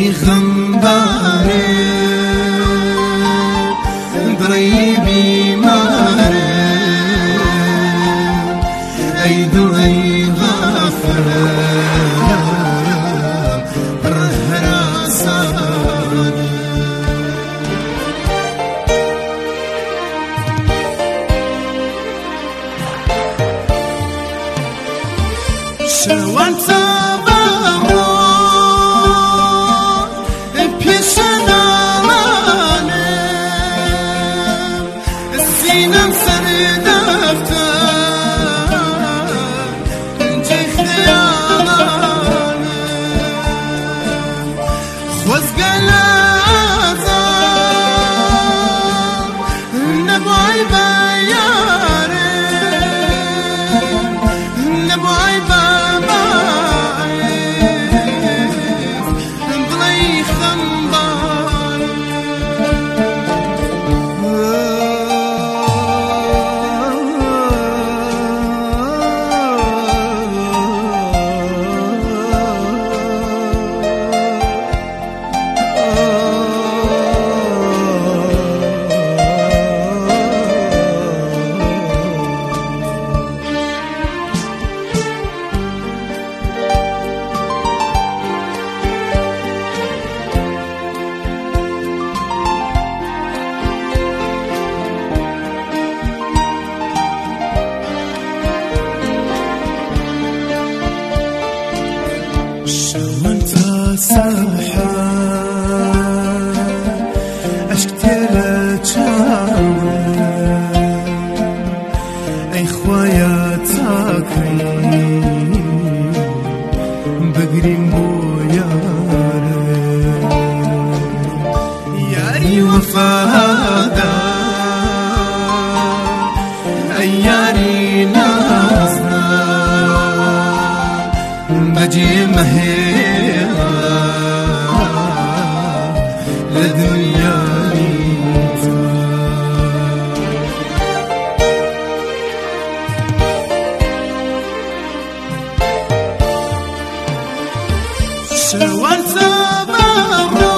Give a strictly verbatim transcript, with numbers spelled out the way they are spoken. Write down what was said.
غمباره بڕی بیماره ئەی دڵی غافلە پڕ هەراسانە شەوان تا سینم سر دفتر جای خیالانه خوزگل ازم نبای بیاره نبای ببایز دلی خنبار شەوان تا سەحەر عەشق تێ لە چاوم ئەی خوایە چاکەین بگرین بۆ یارە یاری وەفادار ئەی یاری نازدار بەجێ مەهێڵە لە دنیای تۆ شەوان تا بەڕۆ